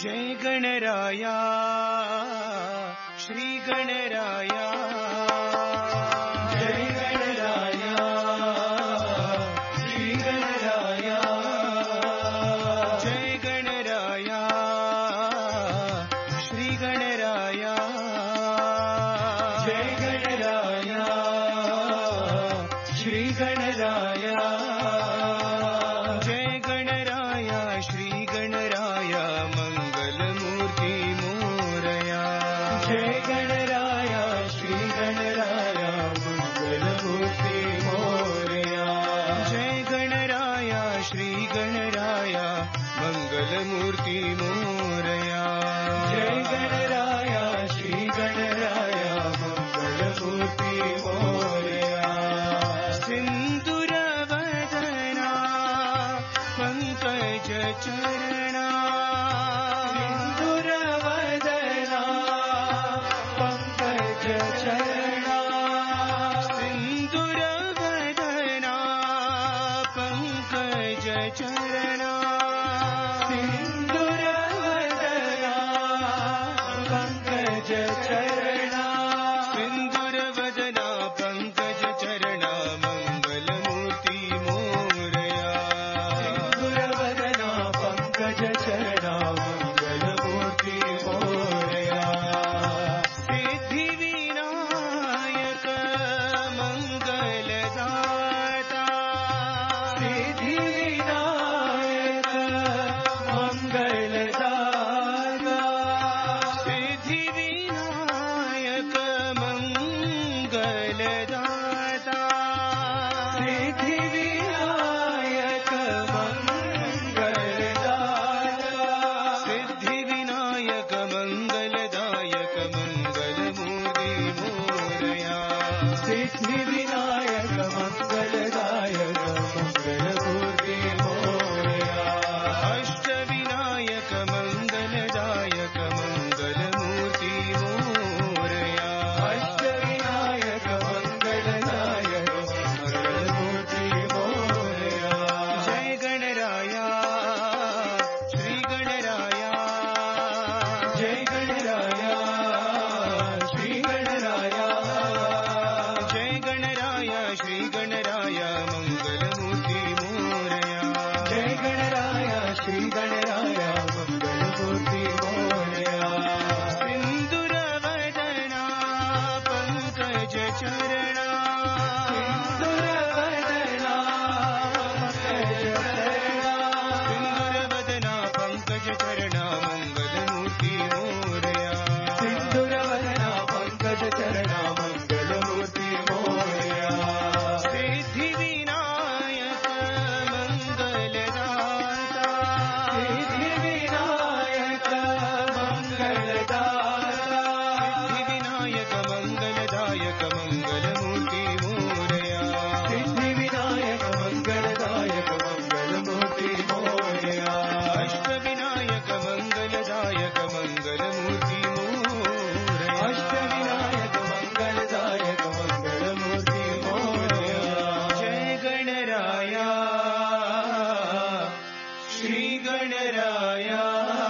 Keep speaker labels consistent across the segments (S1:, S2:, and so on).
S1: जय गणराया श्री गणराया जय गणराया श्री गणराया जय गणराया श्री गणराया जय गणराया श्री गणराया जय गणराया श्री गणराया मंगलमूर्ति मोरया जय गणराया श्री गणराया मंगलमूर्ति मोरया जय गणराया श्री गणराया मंगलमूर्ति मोरया जय गणराया श्री गणराया मंगलमूर्ति मोरया सिंदूर वदना पंकज चरणा सिंदूर वदना पंकज चरणा सिंदूर वदना पंकज चरणा सिंदूर वदना पंकज चरणा सिंदूर वदना पंकज चरणा मंगलमूर्ति मोरया सिंदूर वदना पंकज चरणा मंगलमूर्ति मोरया सिद्धि विनायक मंगलदाता सिद्धि विनायक मंगलदाता सिद्धि विनायक मंगलदाता सिद्धि विनायक मंगलदाता सिद्धि विनायक मंगलदायक मंगलमूर्ति मोरया सिद्धि विनायक मंगलदायक मंगलमूर्ति मोरया अष्ट विनायक मंगलदायक मंगलमूर्ति मोरया अष्ट विनायक मंगलदायक मंगलमूर्ति मोरया जय गणराया श्री गणराया जय गणराया श्री गणराया जय गणराया श्री गणराया मंगलमूर्ति मोरया जय गणराया श्री गणराया मंगलमूर्ति मोरया सिंदूर वदना पंकज चरणा सिंदूर वदना पंकज चरणा सिंदूर वदना पंकज चरणा मंगलमूर्ति मोरया सिंदूर वदना पंकज चरणा मंगलमूर्ति मोरया सिद्धि विनायक मंगलदाता सिद्धि विनायक मंगलदाता सिद्धि विनायक मंगलदायक मंगलमूर्ति मोरया सिद्धि विनायक मंगलदायक मंगलमूर्ति मोरया अष्ट विनायक मंगलदायक मंगलमूर्ति मोरया अष्ट विनायक मंगलदायक मंगलमूर्ति मोरया जय गणराया श्री गणराया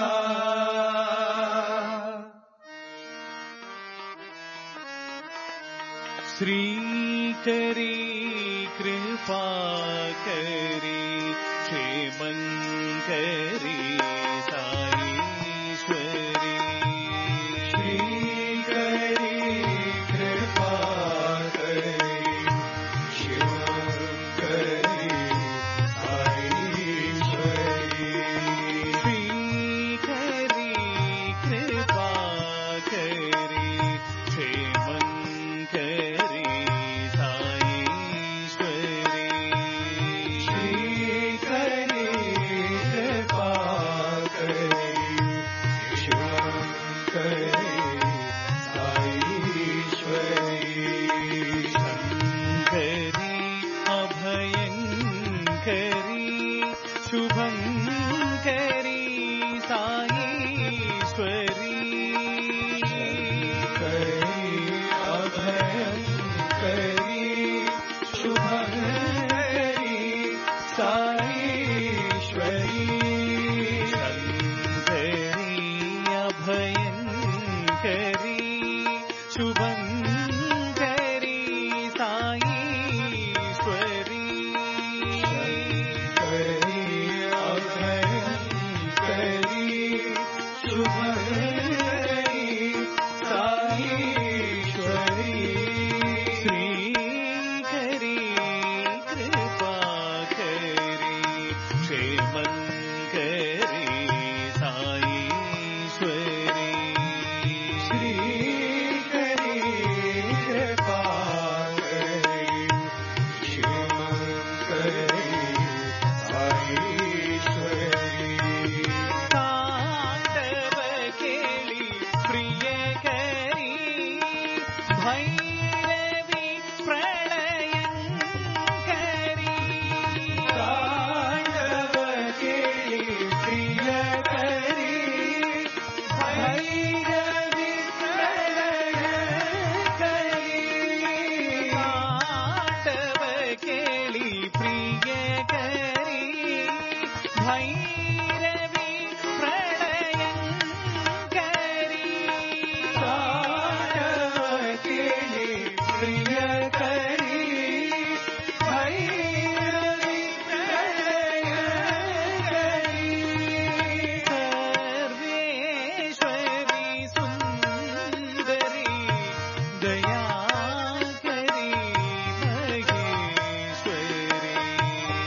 S1: श्री करी कृपा करी क्षेमंकरी साईश्वरी श्री करी कृपा करी क्षेमंकरी साईश्वरी श्री करी कृपा करी क्षेमंकरी साईश्वरी श्री करी कृपा प्रियकरी भैरवी प्रलयङ्करी तारकिणी प्रियकरी भैरवी प्रलयङ्करी सर्वेश्वरी सुन्दरी दयाकरी महेश्वरी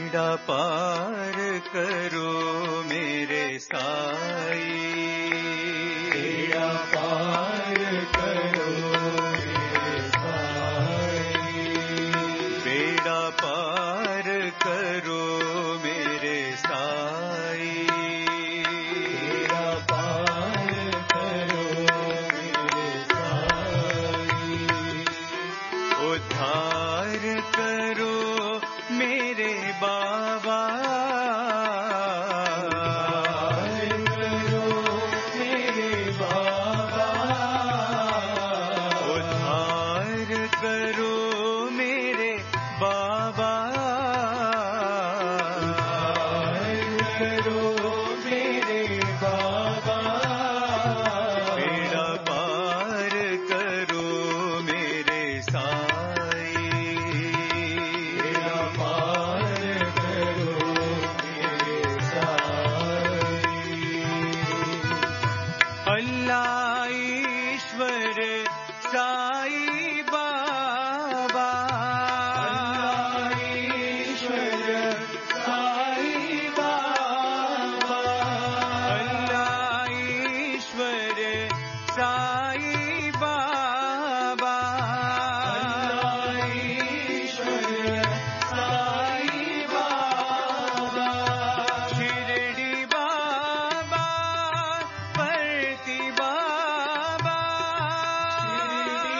S1: बेड़ा पार करो मेरे साई, बेड़ा पार करो मेरे साई, बेड़ा पार करो मेरे साई, बेड़ा पार करो मेरे साई, उद्धार करो मेरे बाबा, उद्धार करो मेरे बाबा, उद्धार करो मेरे बाबा, बेड़ा पार करो मेरे साई, बेड़ा पार करो मेरे साई। अल्लाह ईश्वर साई बाबा, अल्लाह ईश्वर साई बाबा, अल्लाह ईश्वर साई बाबा, अल्लाह ईश्वर साई बाबा, शिरडी बाबा, परती बाबा, शिरडी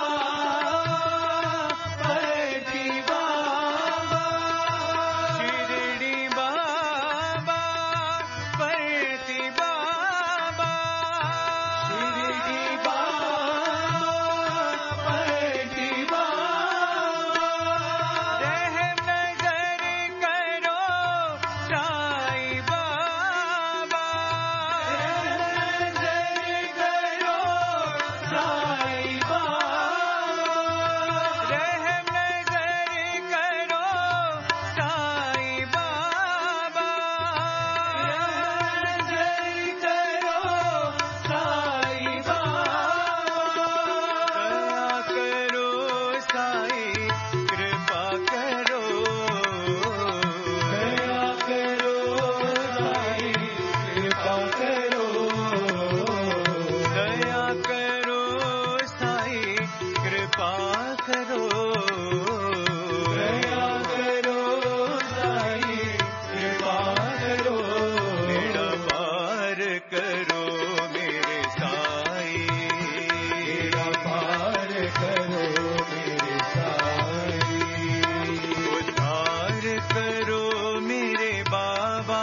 S1: बाबा, परती बाबा, शिरडी बाबा, परती बाबा, शिरडी बाबा, परती बाबा, रहम नजर करो साई बाबा, रहम नजर करो साई बाबा, रहम नजर करो साई बाबा, रहम नजर करो साई बाबा, दया करो साई, कृपा करो, दया करो साई, कृपा करो, दया करो साई, कृपा करो, दया करो साई, कृपा करो, बेड़ा पार करो मेरे साई, बेड़ा पार करो मेरे साई, उद्धार करो मेरे बाबा,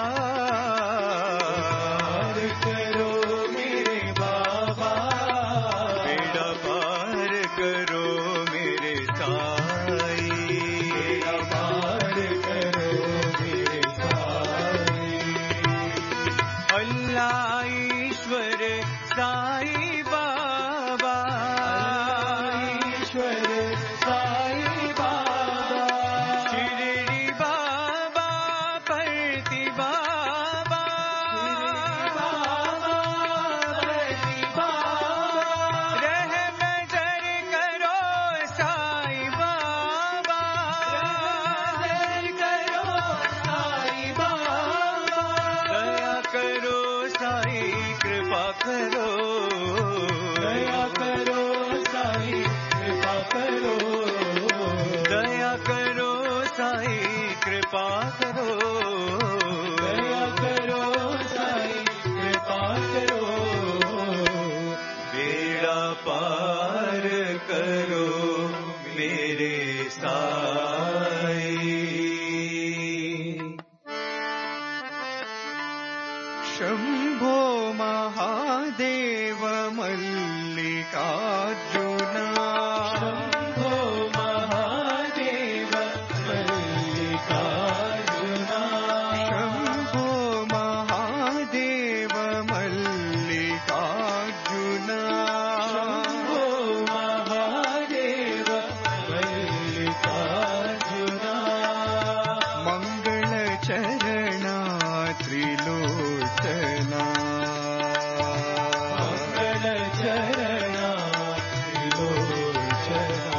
S1: उद्धार करो मेरे बाबा, बेड़ा पार करो मेरे साई, बेड़ा पार करो मेरे साई। अल्लाह ईश्वर साई बाबा, ईश्वर साई बाबा, शिरडी बाबा, परती बाबा, शिरडी बाबा, परती बाबा, रहम नजर करो साई बाबा, रहम नजर करो साई बाबा, दया करो साई, कृपा करो, दया करो साई, कृपा करो, दया करो साई, कृपा करो, दया करो साई, कृपा करो, बेड़ा पार करो मेरे साई। शंभो महादेव मल्लिकार्जुना, शंभो महादेव मल्लिकार्जुना, शंभो महादेव मल्लिकार्जुना, शंभो महादेव मल्लिकार्जुना, मंगल चरणा त्रिलोचना, मंगल चरणा त्रिलोचना,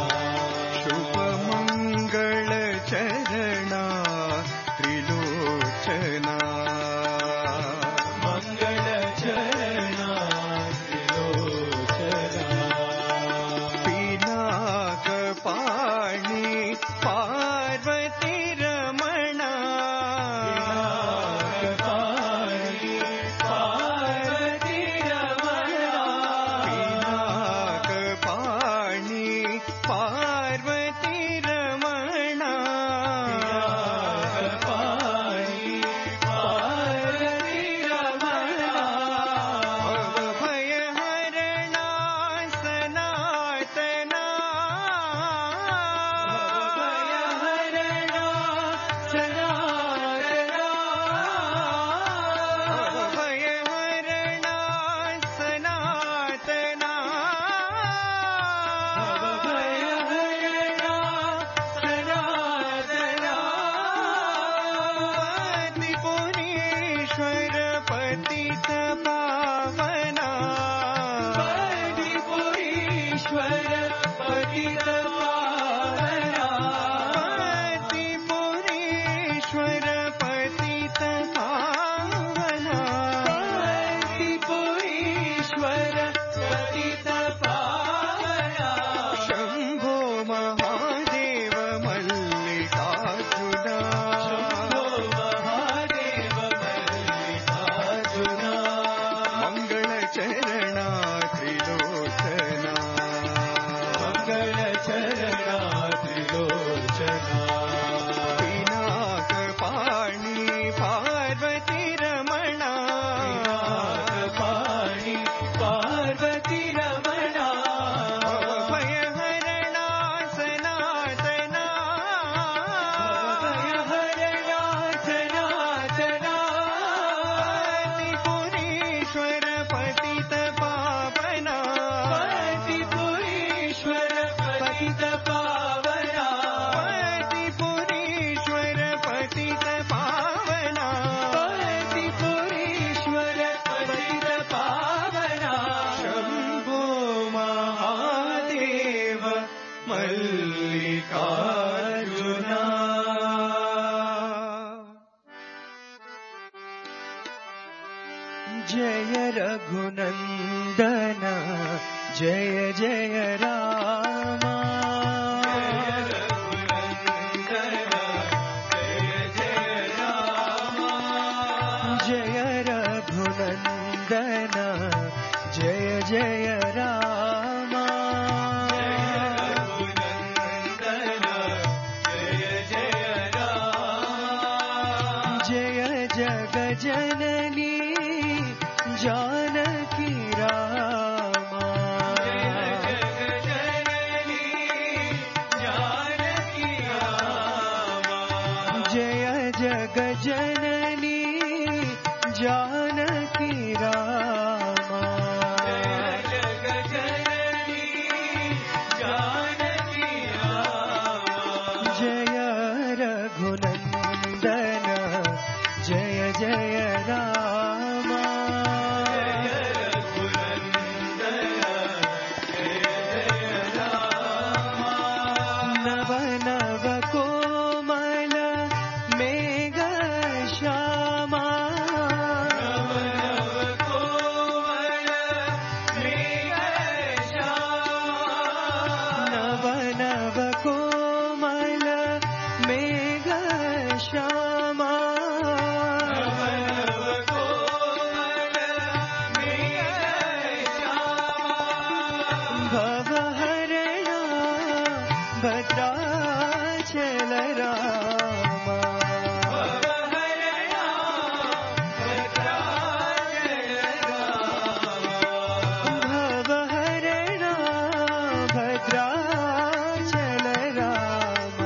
S1: जय रघुनंदन जय जय राम जय रघुनंदन जय जय राम जय जग जननी जानकी रामा जय जग जननी जानकी रामा जय रघुनंदन जय जय रामा नव नव कोमल मेघ श्यामा नव नव कोमल मेघ श्यामा भवहरणा भद्राचल रामा भवहरणा भद्राचल रामा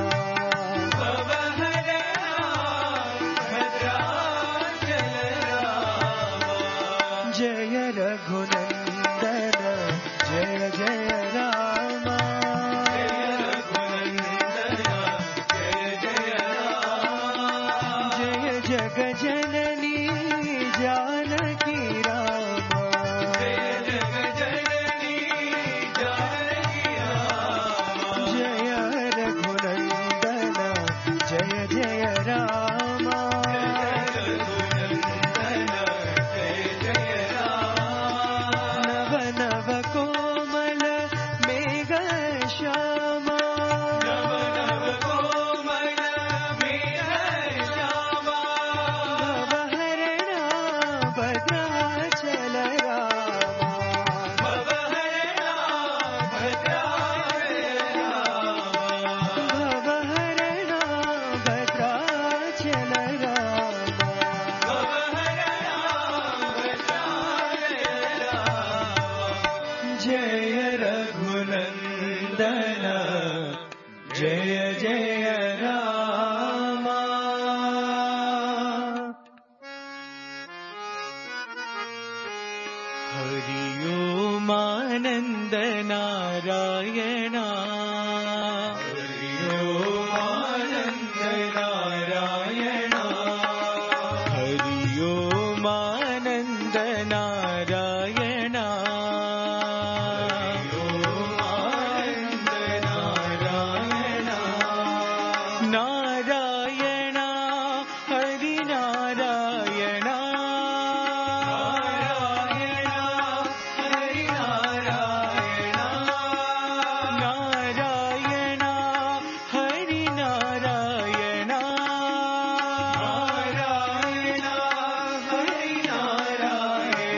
S1: जय रघुनंदन जय जय रामा जय जग जननी जानकी रामा जय रघुनंदन जय जय रामा नव नव कोमल मेघ श्यामा भवहरणा भद्राचल रामा भवहरणा भद्राचल रामा जय रघुनंदन जय जय रामा हरि ओम आनंद नारायण हरि ओम आनंद नारायण हरि ओम आनंद नारायण नारायण हरि नारायण नारायण हरि नारायण नारायण हरि नारायण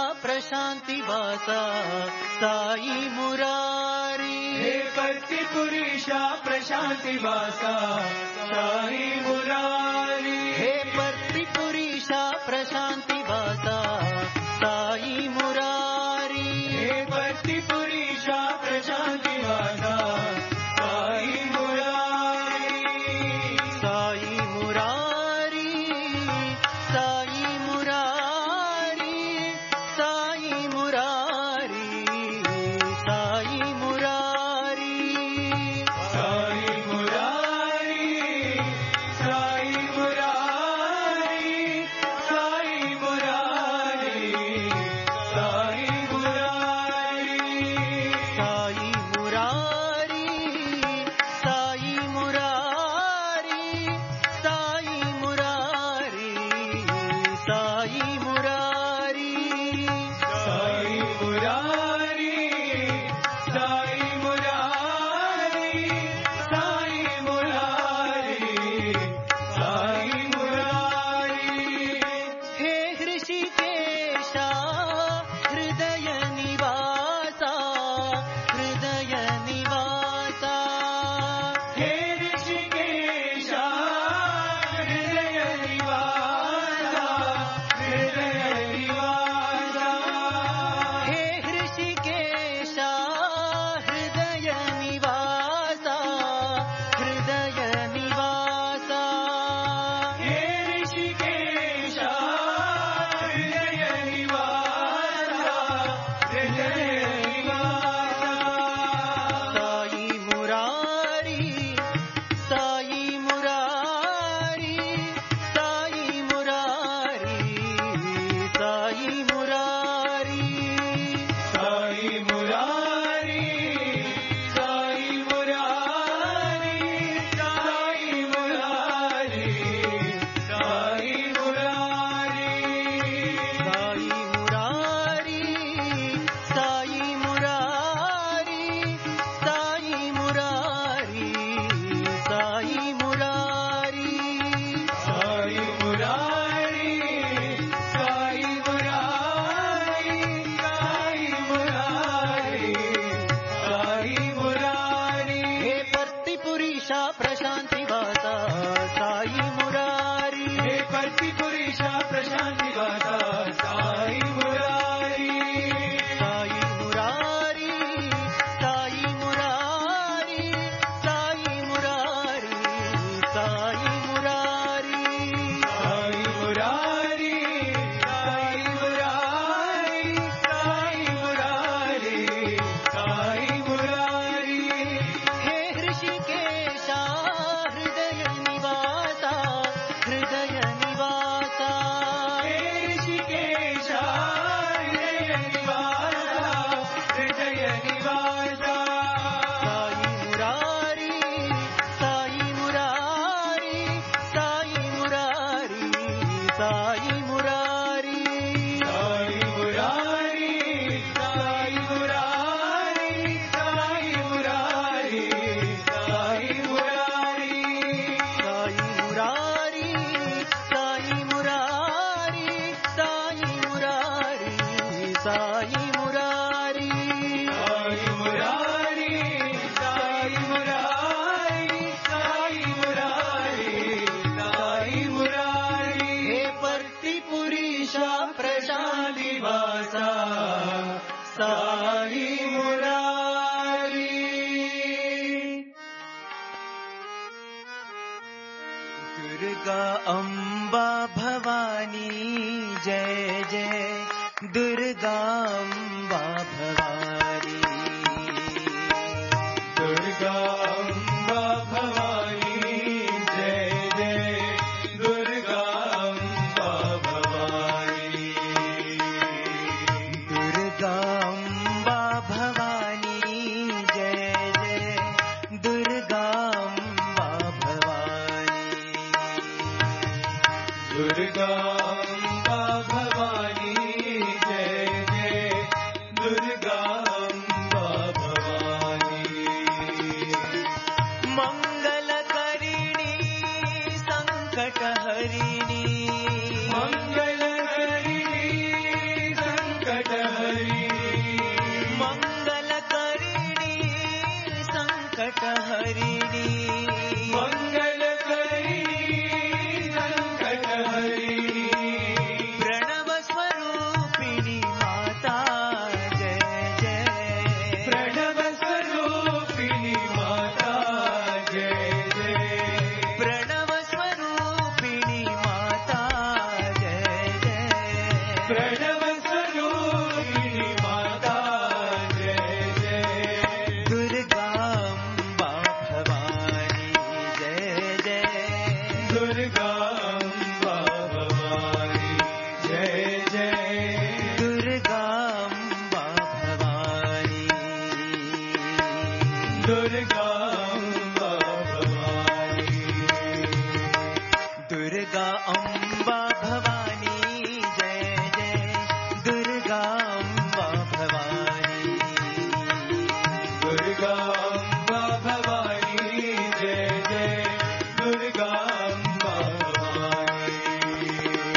S2: प्रशांति वासा साई मुरारी।
S1: हे पति पुरुषा प्रशांति वासा साई मुरारी।
S2: हे पति पुरुषा प्रशांति वासा साई मुरारी।
S1: हे पति पुरुषा प्रशांति वासा साई मुरारी।
S2: साई मुरारी साई मुरारी साई मुरारी साई मुरारी
S1: साई मुरारी साई मुरारी साई मुरारी साई मुरारी
S2: साई मुरारी साई मुरारी साई मुरारी साई मुरारी
S1: साई मुरारी साई मुरारी साई मुरारी साई मुरारी।
S2: हे ऋषिकेशा हृदय निवासा हृदय निवासा
S1: हे ऋषिकेशा हृदय निवासा हृदय निवासा।
S2: हे ऋषिकेशा हृदय निवासा हृदय निवासा
S1: हे ऋषिकेशा हृदय निवासा हृदय निवासा।
S2: साई मुरारी साई मुरारी साई मुरारी साई मुरारी
S1: साई मुरारी साई मुरारी साई मुरारी साई मुरारी।
S2: साई मुरारी साई मुरारी साई मुरारी साई मुरारी
S1: साई मुरारी साई मुरारी साई मुरारी साई मुरारी।
S2: हे पति पुरुषा प्रशांति वासा साई मुरारी।
S1: हे पति पुरुषा प्रशांति वासा साई मुरारी।
S2: साई मुरारी साई मुरारी साई मुरारी साई मुरारी
S1: साई मुरारी साई मुरारी साई मुरारी साई मुरारी।
S2: हे ऋषिकेशा हृदय निवासा हृदय निवासा
S1: हे ऋषिकेशा हृदय निवासा हृदय निवासा।
S2: साई मुरारी साई मुरारी साई मुरारी साई मुरारी
S1: साई मुरारी साई मुरारी साई मुरारी साई मुरारी।
S2: साई मुरारी साई मुरारी साई मुरारी साई मुरारी
S1: साई मुरारी साई मुरारी साई मुरारी साई मुरारी।
S2: हे पति पुरुषा प्रशांति वासा
S1: साई मुरारी।
S2: दुर्गा अम्बा भवानी जय जय दुर्गा अम्बा भवानी
S1: दुर्गा अम्बा भवानी जय जय दुर्गा अम्बा भवानी।
S2: दुर्गा अम्बा भवानी जय जय दुर्गा अम्बा भवानी
S1: दुर्गा अम्बा भवानी जय जय दुर्गा दुर्गा अम्बा भवानी
S2: दुर्गा अम्बा भवानी जय जय दुर्गा अम्बा भवानी
S1: दुर्गा अम्बा भवानी जय जय दुर्गा अम्बा भवानी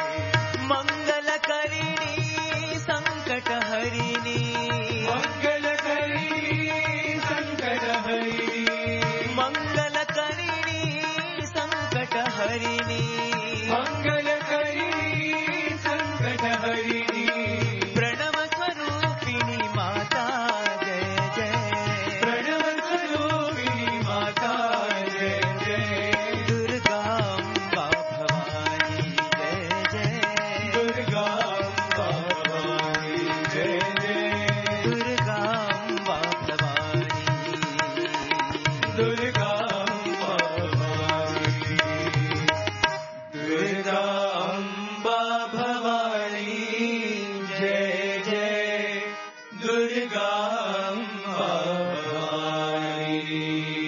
S2: मंगलकरिणी संकटहरिणी
S1: मंगलकरिणी संकटहरिणी
S2: मंगलकरिणी संकटहरिणी
S1: मंगलकरिणी संकटहरिणी
S2: प्रणव स्वरूपिणी माता जय जय
S1: प्रणव स्वरूपिणी माता जय जय
S2: दुर्गा अम्बा भवानी जय जय
S1: दुर्गा अम्बा भवानी जय जय
S2: दुर्गा अम्बा भवानी
S1: दुर्गा अम्बा भवानी दुर्गा अम्बा भवानी जय जय दुर्गा अम्बा भवानी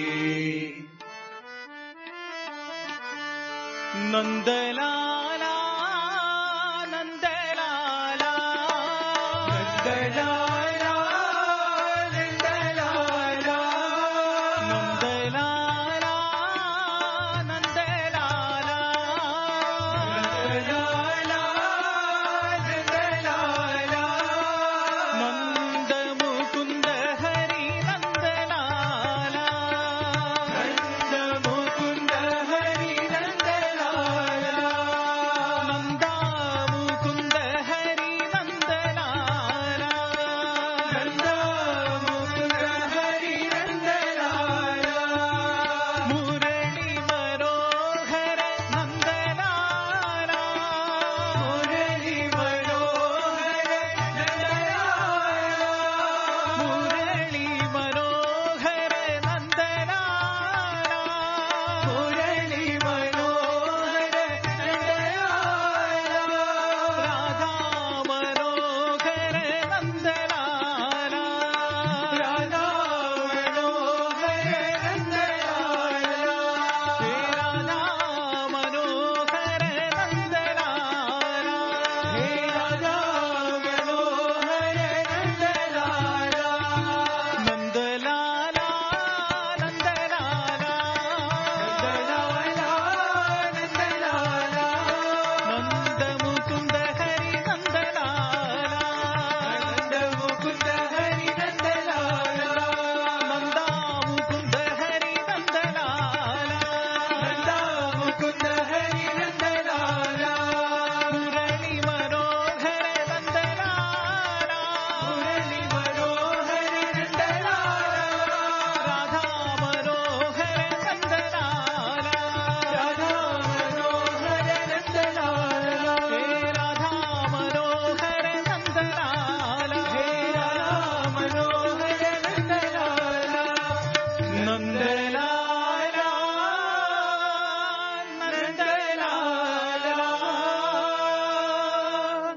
S2: नंदलाला नंदलाला
S1: नंदलाला नंदलाला
S2: नंदलाला नंदलाला
S1: नंदलाला नंदलाला
S2: नंद मुकुंद हरि नंदलाला
S1: नंद मुकुंद हरि नंदलाला
S2: नंदा मुकुंद हरि नंदलाला
S1: नंद मुकुंद हरि नंदलाला
S2: मुरली मनोहर नंदलाला
S1: मुरली मनोहर नंदलाला
S2: मुरली मनोहर नंदलाला
S1: मुरली मनोहर नंदलाला
S2: राधा मनोहर नंदलाला
S1: राधा मनोहर नंदलाला
S2: हे राधा मनोहर नंदलाला
S1: हे राधा मनोहर नंदलाला
S2: नंदलाला नंदलाला
S1: नंदलाला
S2: नंद मुकुंद हरि नंदलाला
S1: नंद मुकुंद हरि नंदलाला
S2: नंदा मुकुंद हरि नंदलाला
S1: नंद मुकुंद हरि नंदलाला
S2: मुरली मनोहर नंदलाला
S1: मुरली मनोहर नंदलाला
S2: राधा मनोहर नंदलाला
S1: राधा मनोहर नंदलाला
S2: हे राधा मनोहर नंदलाला
S1: हे राधा मनोहर नंदलाला
S2: नंदलाला नंदलाला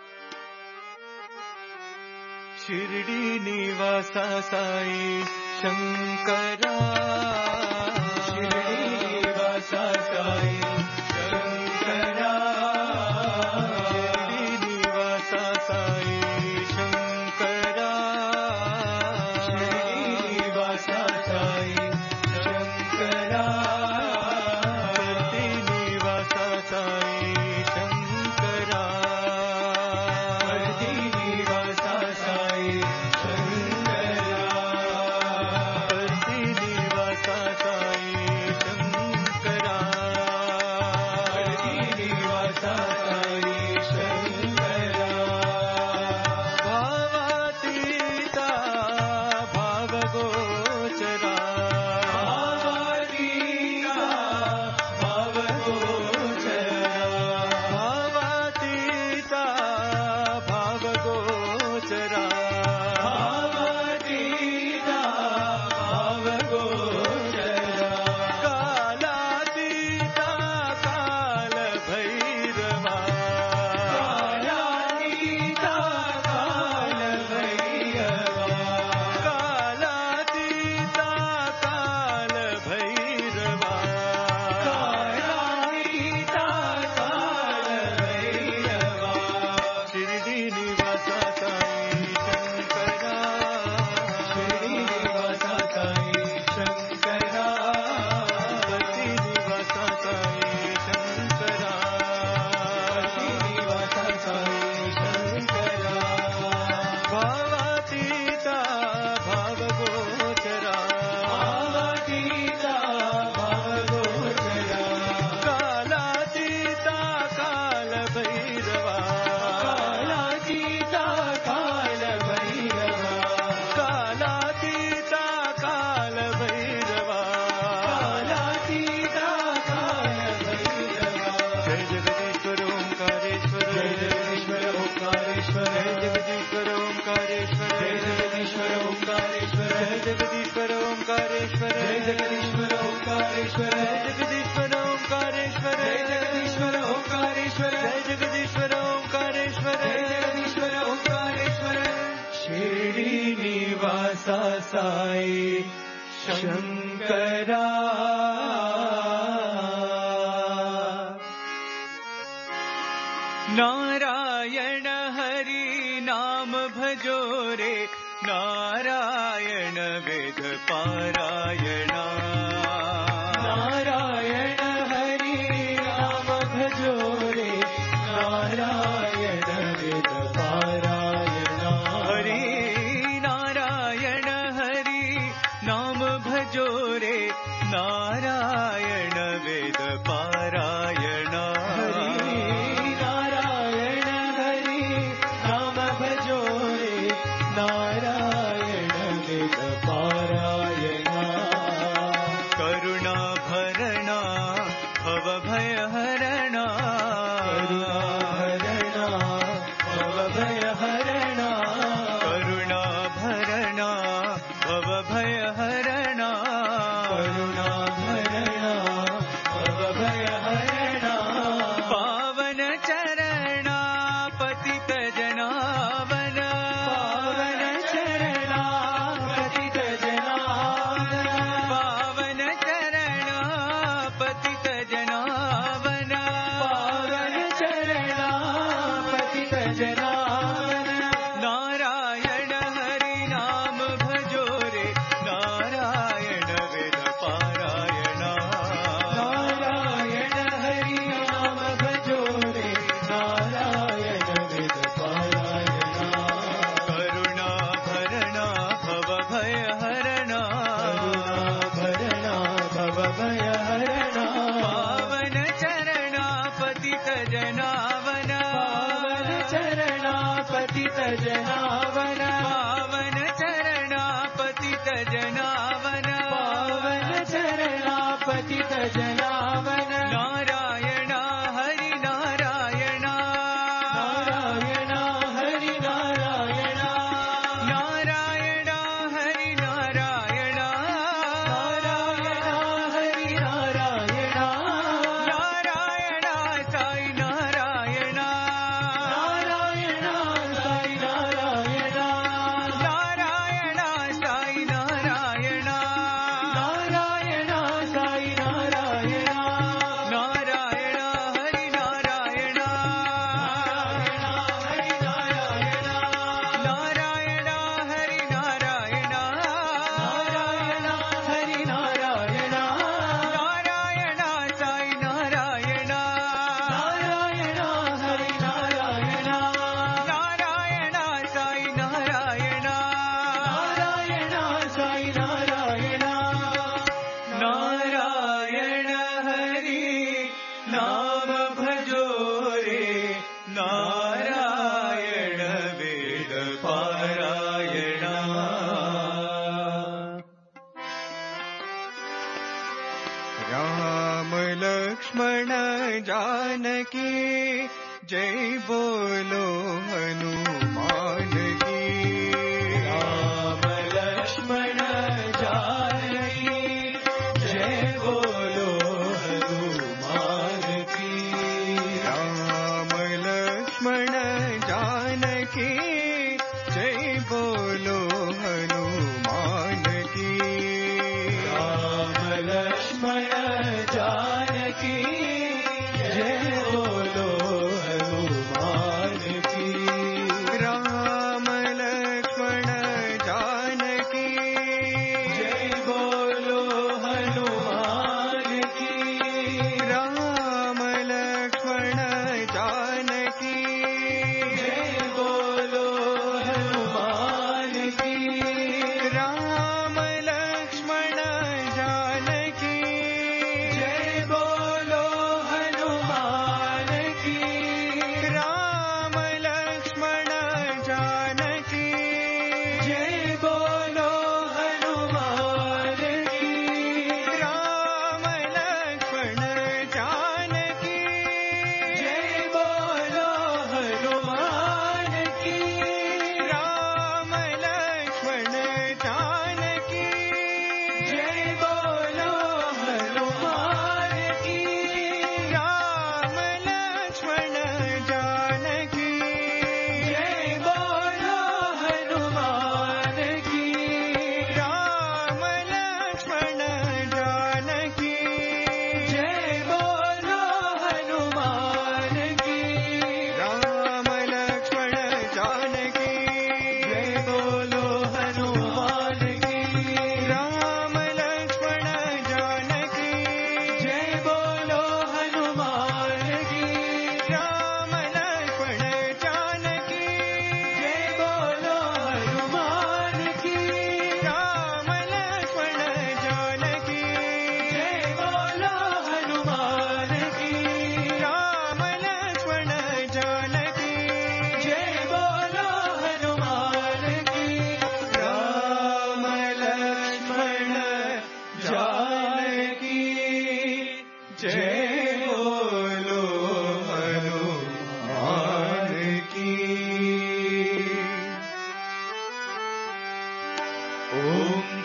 S2: शिर्डी निवासा साई शंकरा
S1: शिर्डी निवासा साई शंकरा
S2: शिर्डी निवासा साई शंकरा
S1: शिर्डी निवासा साई शंकरा
S2: शिर्डी निवासा साई शंकरा
S1: शिर्डी निवासा साई शंकरा
S2: शिर्डी निवासा साई शंकरा भावातीता भावगोचरा
S1: भावातीता भावगोचरा
S2: कालातीता कालभैरवा
S1: कालातीता कालभैरवा
S2: कालातीता कालभैरवा
S1: कालातीता कालभैरवा
S2: जय जगदीश्वर ओंकारेश्वर
S1: जय जगदीश्वर ओंकारेश्वर
S2: जय जगदीश्वर ओंकारेश्वर
S1: जय जगदीश्वर ओंकारेश्वर
S2: जय जगदीश्वर ओंकारेश्वर
S1: जय जगदीश्वर ओंकारेश्वर
S2: जय जगदीश्वर ओंकारेश्वर
S1: जय जगदीश्वर ओंकारेश्वर
S2: जय जगदीश्वर ओंकारेश्वर
S1: जय जगदीश्वर ओंकारेश्वर श्रीनिवासा साई शंकरा
S2: नारायण हरि नाम भजो रे नारायण वेद पारायणा
S1: नारायण हरि नाम भजो रे नारायण वेद पारायणा
S2: हरि नारायण हरि नाम भजो रे नारायण वेद पारायणा
S1: नारायण हरि नाम भजो रे नारायण वेद पारायणा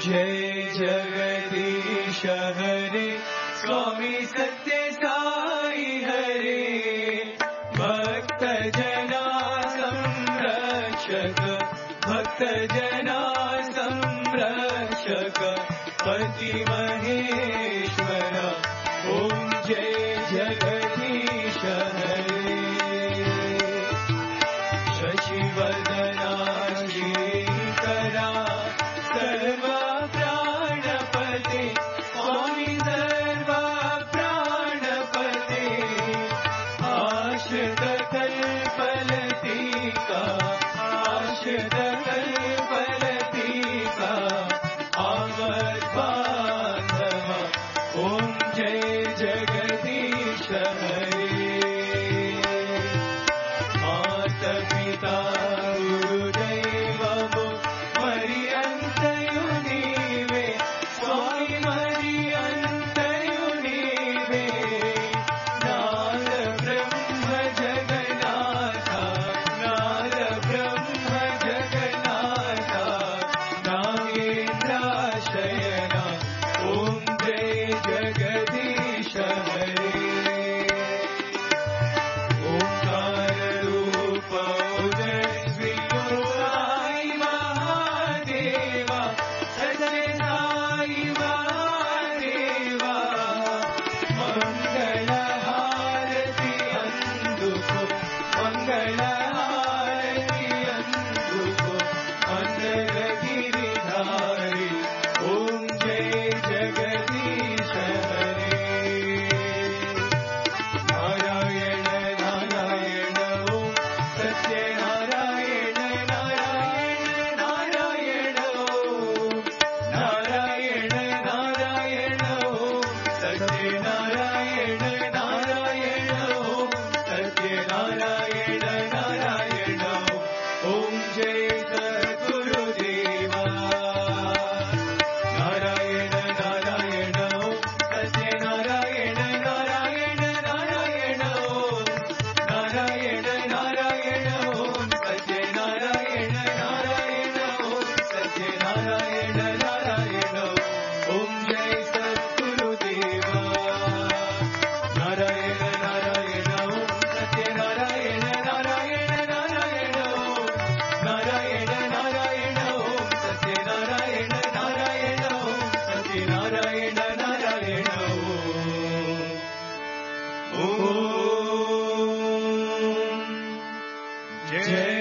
S1: जय जगदीश हरे स्वामी सत्य साई हरे भक्त जना संरक्षक भक्त जना संरक्षक पति महेश्वर ओम जय जगदीश हरे शशिवदना श्रीकरा सर्व प्राणपते स्वामी सर्व प्राणपते आश्रित कल्पलतिका आश्रित कल्पलतिका आवद् बान्धव ओम जय जगदीश हरे माता पिता गुरुदैवमो मरियन्तयु नीवे स्वामी मरियन्तयु नीवे नाद ब्रह्म जगन्नाथा नाद ब्रह्म जगन्नाथा नागेन्द्राशयना ओम जय जगदीश हरे ओंकार रूप उदयश्री साई महादेवा सत्य साई महादेवा मंगल हारति अंदुको मंगल हारति अंदुको मंगल गिरिधारी ओम जय जगदीश हरे नारायण नारायण ओम सत्य नारायण नारायण नारायण ओम नारायण नारायण ओम सत्य नारायण नारायण ओम सत्य नारायण नारायण ओम जय सद्गुरुदेवा नारायण नारायण ओम सत्य नारायण नारायण नारायण ओम नारायण नारायण ओम सत्य नारायण नारायण ओम सत्य नारायण नारायण ओम जय सद्गुरुदेवा नारायण नारायण ओम सत्य नारायण नारायण नारायण ओम नारायण नारायण ओम सत्य नारायण नारायण ओम सत्य नारायण नारायण ओम जय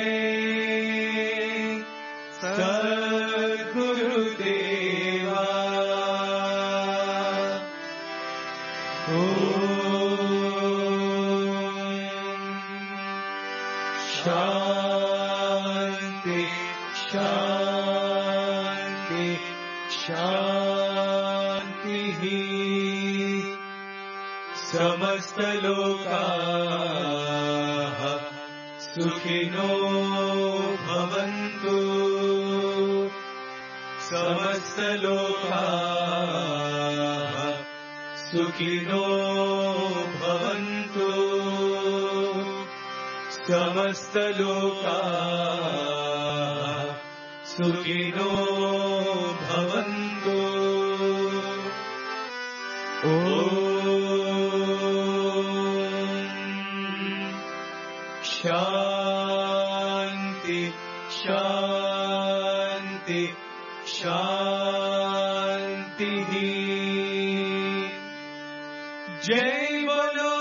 S1: सद्गुरुदेवा शांति शांति शांति समस्त लोकाः सुखिनो भवन्तु समस्त लोकाः सुखिनो भवन्तु समस्त लोकाः सुखिनो भवन्तु शांति शांति शांति जय बोलो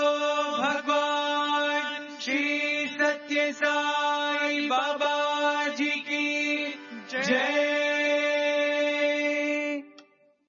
S1: भगवान श्री सत्य साई बाबा जी की जय।